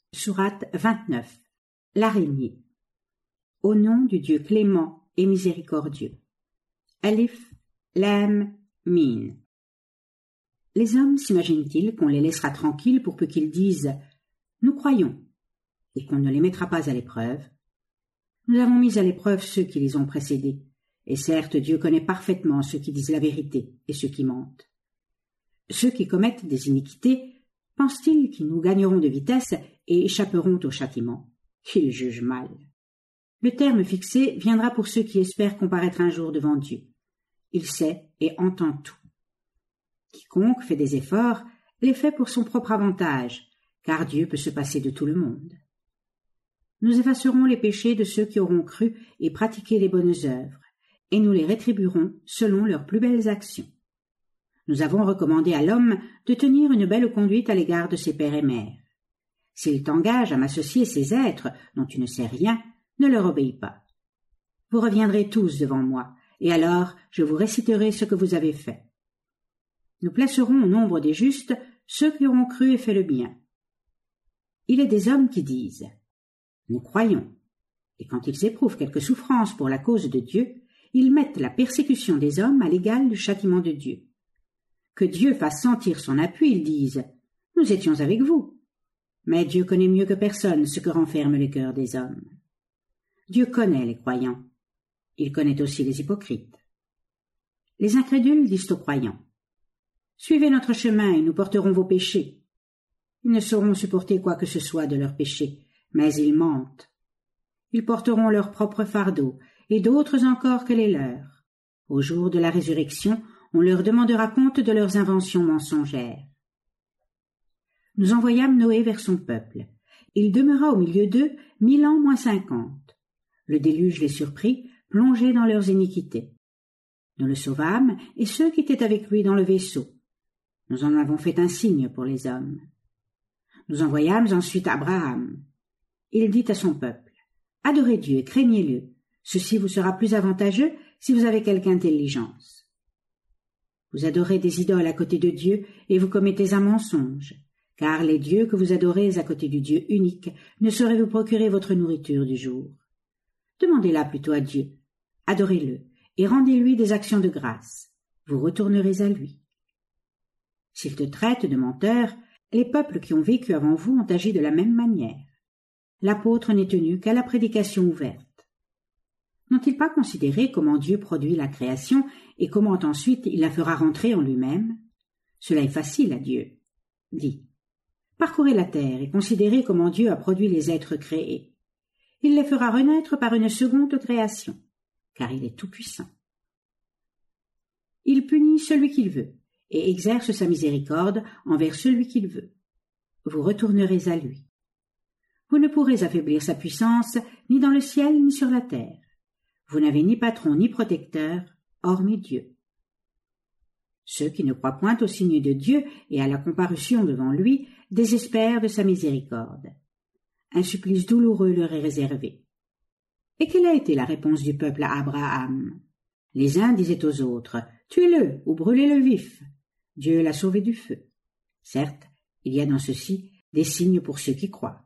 Sourate 29. L'araignée. Au nom du Dieu clément et miséricordieux. Alif, Lam, Mim. Les hommes s'imaginent-ils qu'on les laissera tranquilles pour peu qu'ils disent « Nous croyons » et qu'on ne les mettra pas à l'épreuve? Nous avons mis à l'épreuve ceux qui les ont précédés, et certes Dieu connaît parfaitement ceux qui disent la vérité et ceux qui mentent. Ceux qui commettent des iniquités pensent-ils qu'ils nous gagneront de vitesse et échapperont au châtiment? Ils jugent mal. Le terme fixé viendra pour ceux qui espèrent comparaître un jour devant Dieu. Il sait et entend tout. Quiconque fait des efforts les fait pour son propre avantage, car Dieu peut se passer de tout le monde. Nous effacerons les péchés de ceux qui auront cru et pratiqué les bonnes œuvres, et nous les rétribuerons selon leurs plus belles actions. Nous avons recommandé à l'homme de tenir une belle conduite à l'égard de ses pères et mères. S'il t'engage à m'associer ces êtres dont tu ne sais rien, ne leur obéis pas. Vous reviendrez tous devant moi, et alors je vous réciterai ce que vous avez fait. Nous placerons au nombre des justes ceux qui auront cru et fait le bien. Il est des hommes qui disent « Nous croyons », et quand ils éprouvent quelque souffrance pour la cause de Dieu, ils mettent la persécution des hommes à l'égal du châtiment de Dieu. Que Dieu fasse sentir son appui, ils disent « Nous étions avec vous ». Mais Dieu connaît mieux que personne ce que renferment les cœurs des hommes. Dieu connaît les croyants. Il connaît aussi les hypocrites. Les incrédules disent aux croyants « Suivez notre chemin et nous porterons vos péchés ». Ils ne sauront supporter quoi que ce soit de leurs péchés, mais ils mentent. Ils porteront leur propre fardeau, et d'autres encore que les leurs. Au jour de la résurrection, on leur demandera compte de leurs inventions mensongères. Nous envoyâmes Noé vers son peuple. Il demeura au milieu d'eux 1000 ans moins 50. Le déluge les surprit, plongés dans leurs iniquités. Nous le sauvâmes, et ceux qui étaient avec lui dans le vaisseau. Nous en avons fait un signe pour les hommes. Nous envoyâmes ensuite Abraham. Il dit à son peuple, « Adorez Dieu et craignez-le. Ceci vous sera plus avantageux si vous avez quelque intelligence. Vous adorez des idoles à côté de Dieu et vous commettez un mensonge, car les dieux que vous adorez à côté du Dieu unique ne sauraient vous procurer votre nourriture du jour. Demandez-la plutôt à Dieu, adorez-le et rendez-lui des actions de grâce. Vous retournerez à lui. S'il te traite de menteur, les peuples qui ont vécu avant vous ont agi de la même manière. L'apôtre n'est tenu qu'à la prédication ouverte. N'ont-ils pas considéré comment Dieu produit la création et comment ensuite il la fera rentrer en lui-même? Cela est facile à Dieu. Dis, parcourez la terre et considérez comment Dieu a produit les êtres créés. Il les fera renaître par une seconde création, car il est tout-puissant. Il punit celui qu'il veut et exerce sa miséricorde envers celui qu'il veut. Vous retournerez à lui. Vous ne pourrez affaiblir sa puissance ni dans le ciel ni sur la terre. Vous n'avez ni patron ni protecteur, hormis Dieu. Ceux qui ne croient point au signe de Dieu et à la comparution devant lui désespèrent de sa miséricorde. Un supplice douloureux leur est réservé. Et quelle a été la réponse du peuple à Abraham? Les uns disaient aux autres, « Tuez-le ou brûlez-le vif. Dieu l'a sauvé du feu. » Certes, il y a dans ceci des signes pour ceux qui croient.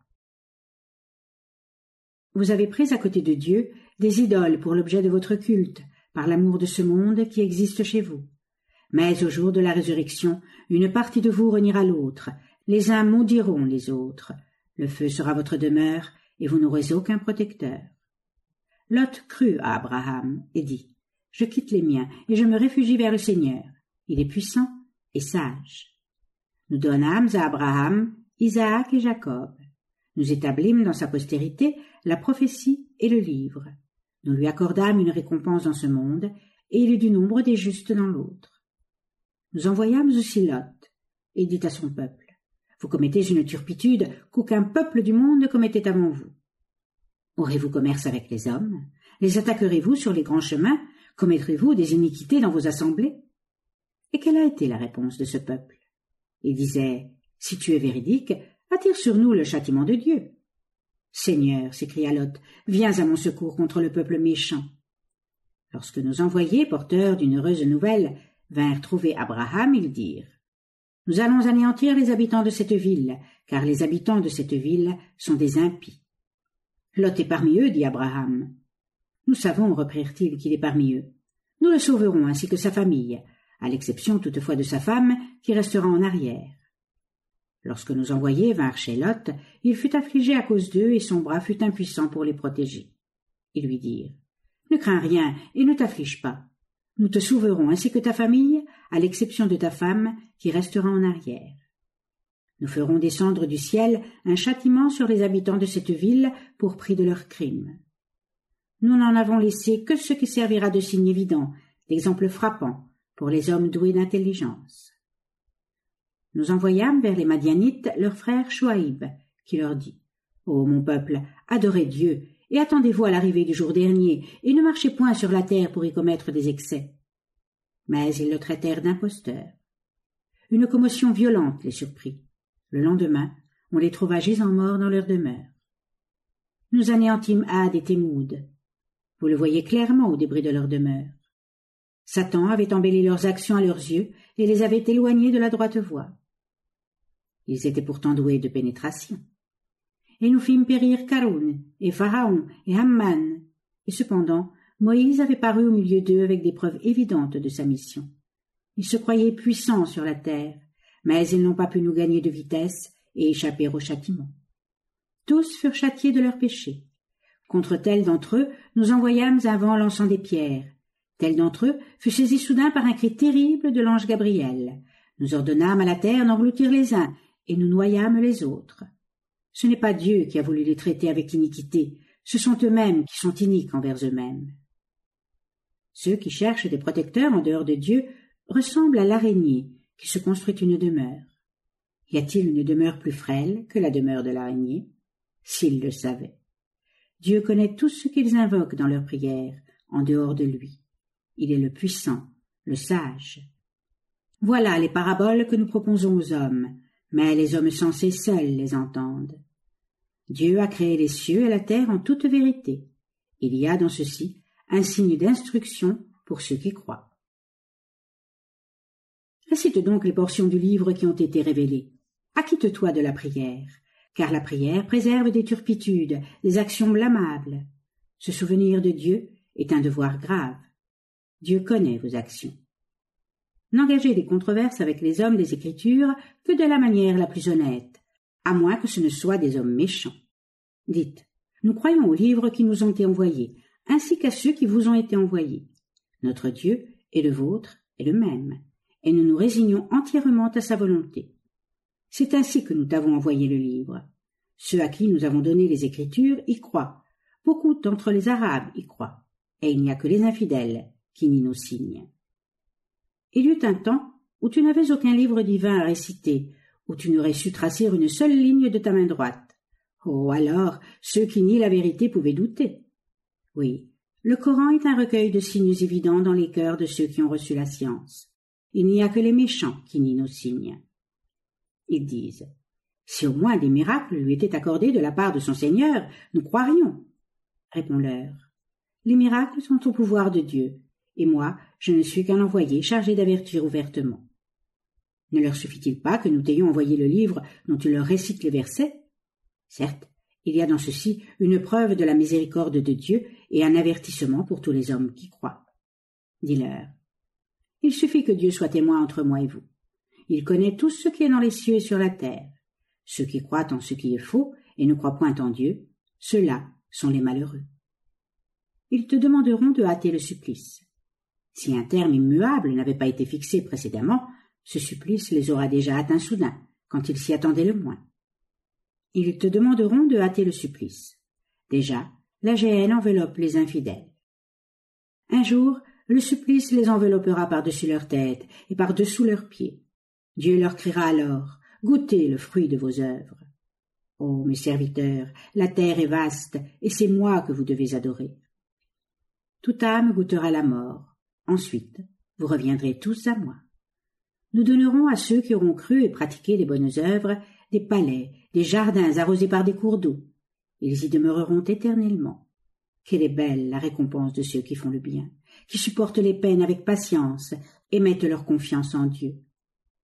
Vous avez pris à côté de Dieu des idoles pour l'objet de votre culte, par l'amour de ce monde qui existe chez vous. Mais au jour de la résurrection, une partie de vous reniera l'autre, les uns maudiront les autres. Le feu sera votre demeure, et vous n'aurez aucun protecteur. Lot crut à Abraham et dit, « Je quitte les miens, et je me réfugie vers le Seigneur. Il est puissant et sage. » Nous donnâmes à Abraham, Isaac et Jacob. Nous établîmes dans sa postérité la prophétie et le livre. Nous lui accordâmes une récompense dans ce monde, et il est du nombre des justes dans l'autre. Nous envoyâmes aussi Lot, et dit à son peuple, « Vous commettez une turpitude qu'aucun peuple du monde commettait avant vous. Aurez-vous commerce avec les hommes? Les attaquerez-vous sur les grands chemins? Commettrez-vous des iniquités dans vos assemblées ?» Et quelle a été la réponse de ce peuple? Il disait, « Si tu es véridique, attire sur nous le châtiment de Dieu. » « Seigneur, s'écria Lot, viens à mon secours contre le peuple méchant. » Lorsque nos envoyés, porteurs d'une heureuse nouvelle, vinrent trouver Abraham, ils dirent Nous allons anéantir les habitants de cette ville, car les habitants de cette ville sont des impies. Lot est parmi eux, dit Abraham. Nous savons, reprirent-ils, qu'il est parmi eux. Nous le sauverons ainsi que sa famille, à l'exception toutefois de sa femme, qui restera en arrière. Lorsque nos envoyés vinrent chez Lot, il fut affligé à cause d'eux et son bras fut impuissant pour les protéger. Ils lui dirent, « Ne crains rien et ne t'afflige pas. Nous te sauverons ainsi que ta famille, à l'exception de ta femme, qui restera en arrière. Nous ferons descendre du ciel un châtiment sur les habitants de cette ville pour prix de leurs crimes. Nous n'en avons laissé que ce qui servira de signe évident, d'exemple frappant, pour les hommes doués d'intelligence. » Nous envoyâmes vers les Madianites leur frère Chouaïb, qui leur dit, « Ô mon peuple, adorez Dieu, et attendez-vous à l'arrivée du jour dernier, et ne marchez point sur la terre pour y commettre des excès. » Mais ils le traitèrent d'imposteur. Une commotion violente les surprit. Le lendemain, on les trouva gisant morts dans leur demeure. Nous anéantîmes Had et Thémoud. Vous le voyez clairement au débris de leur demeure. Satan avait embelli leurs actions à leurs yeux et les avait éloignés de la droite voie. Ils étaient pourtant doués de pénétration. Et nous fîmes périr Caroun, et Pharaon, et Hamman. Et cependant, Moïse avait paru au milieu d'eux avec des preuves évidentes de sa mission. Ils se croyaient puissants sur la terre, mais ils n'ont pas pu nous gagner de vitesse et échapper au châtiment. Tous furent châtiés de leurs péchés. Contre tel d'entre eux, nous envoyâmes un vent lançant des pierres. Tel d'entre eux fut saisi soudain par un cri terrible de l'ange Gabriel. Nous ordonnâmes à la terre d'engloutir les uns, et nous noyâmes les autres. Ce n'est pas Dieu qui a voulu les traiter avec iniquité, ce sont eux-mêmes qui sont iniques envers eux-mêmes. Ceux qui cherchent des protecteurs en dehors de Dieu ressemblent à l'araignée qui se construit une demeure. Y a-t-il une demeure plus frêle que la demeure de l'araignée? S'ils le savaient. Dieu connaît tout ce qu'ils invoquent dans leurs prières, en dehors de lui. Il est le puissant, le sage. Voilà les paraboles que nous proposons aux hommes, mais les hommes sensés seuls les entendent. Dieu a créé les cieux et la terre en toute vérité. Il y a dans ceci un signe d'instruction pour ceux qui croient. Récite donc les portions du livre qui ont été révélées. Acquitte-toi de la prière, car la prière préserve des turpitudes, des actions blâmables. Se souvenir de Dieu est un devoir grave. Dieu connaît vos actions. N'engagez des controverses avec les hommes des Écritures que de la manière la plus honnête, à moins que ce ne soient des hommes méchants. Dites, nous croyons aux livres qui nous ont été envoyés, ainsi qu'à ceux qui vous ont été envoyés. Notre Dieu et le vôtre est le même, et nous nous résignons entièrement à sa volonté. C'est ainsi que nous t'avons envoyé le livre. Ceux à qui nous avons donné les Écritures y croient. Beaucoup d'entre les Arabes y croient, et il n'y a que les infidèles qui nient nos signes. Il y eut un temps où tu n'avais aucun livre divin à réciter, où tu n'aurais su tracer une seule ligne de ta main droite. Oh, alors, ceux qui nient la vérité pouvaient douter. Oui, le Coran est un recueil de signes évidents dans les cœurs de ceux qui ont reçu la science. Il n'y a que les méchants qui nient nos signes. Ils disent, si au moins des miracles lui étaient accordés de la part de son Seigneur, nous croirions. Réponds-leur, les miracles sont au pouvoir de Dieu, et moi, je ne suis qu'un envoyé chargé d'avertir ouvertement. Ne leur suffit-il pas que nous t'ayons envoyé le livre dont tu leur récites les versets? Certes, il y a dans ceci une preuve de la miséricorde de Dieu et un avertissement pour tous les hommes qui croient. Dis-leur, il suffit que Dieu soit témoin entre moi et vous. Il connaît tout ce qui est dans les cieux et sur la terre. Ceux qui croient en ce qui est faux et ne croient point en Dieu, ceux-là sont les malheureux. Ils te demanderont de hâter le supplice. Si un terme immuable n'avait pas été fixé précédemment, ce supplice les aura déjà atteints soudain, quand ils s'y attendaient le moins. Ils te demanderont de hâter le supplice. Déjà, la géhenne enveloppe les infidèles. Un jour, le supplice les enveloppera par-dessus leur tête et par-dessous leurs pieds. Dieu leur criera alors, « Goûtez le fruit de vos œuvres. » Ô mes serviteurs, la terre est vaste, et c'est moi que vous devez adorer. Toute âme goûtera la mort. Ensuite, vous reviendrez tous à moi. Nous donnerons à ceux qui auront cru et pratiqué les bonnes œuvres des palais, des jardins arrosés par des cours d'eau. Ils y demeureront éternellement. Quelle est belle la récompense de ceux qui font le bien, qui supportent les peines avec patience et mettent leur confiance en Dieu.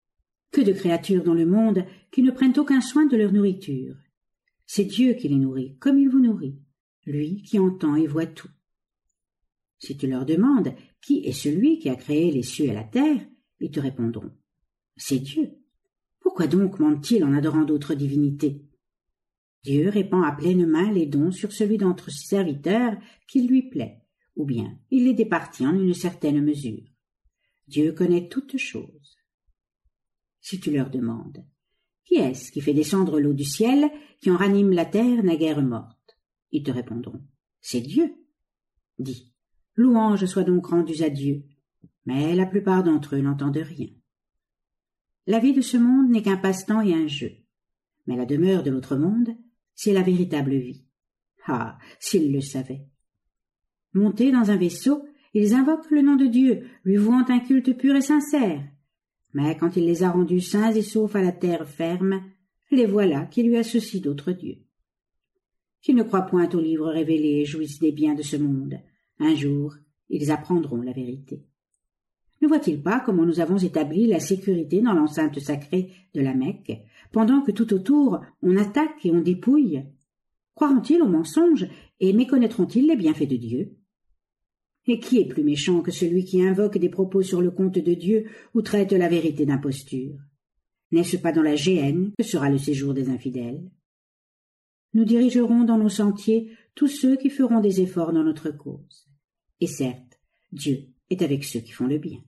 Que de créatures dans le monde qui ne prennent aucun soin de leur nourriture. C'est Dieu qui les nourrit, comme il vous nourrit, lui qui entend et voit tout. Si tu leur demandes qui est celui qui a créé les cieux et la terre, ils te répondront « C'est Dieu ». Pourquoi donc mentent-ils en adorant d'autres divinités? Dieu répand à pleine main les dons sur celui d'entre ses serviteurs qu'il lui plaît, ou bien il les départit en une certaine mesure. Dieu connaît toutes choses. Si tu leur demandes « Qui est-ce qui fait descendre l'eau du ciel, qui en ranime la terre naguère morte ?» Ils te répondront « C'est Dieu ». Dis « Louanges soient donc rendues à Dieu », mais la plupart d'entre eux n'entendent rien. La vie de ce monde n'est qu'un passe-temps et un jeu, mais la demeure de l'autre monde, c'est la véritable vie. Ah, s'ils le savaient! Montés dans un vaisseau, ils invoquent le nom de Dieu, lui vouant un culte pur et sincère. Mais quand il les a rendus sains et saufs à la terre ferme, les voilà qui lui associent d'autres dieux. Qui ne croient point aux livres révélés et jouissent des biens de ce monde, un jour, ils apprendront la vérité. Ne voient-ils pas comment nous avons établi la sécurité dans l'enceinte sacrée de la Mecque, pendant que tout autour on attaque et on dépouille? Croiront-ils aux mensonges et méconnaîtront-ils les bienfaits de Dieu? Et qui est plus méchant que celui qui invoque des propos sur le compte de Dieu ou traite la vérité d'imposture? N'est-ce pas dans la géhenne que sera le séjour des infidèles? Nous dirigerons dans nos sentiers tous ceux qui feront des efforts dans notre cause. Et certes, Dieu est avec ceux qui font le bien.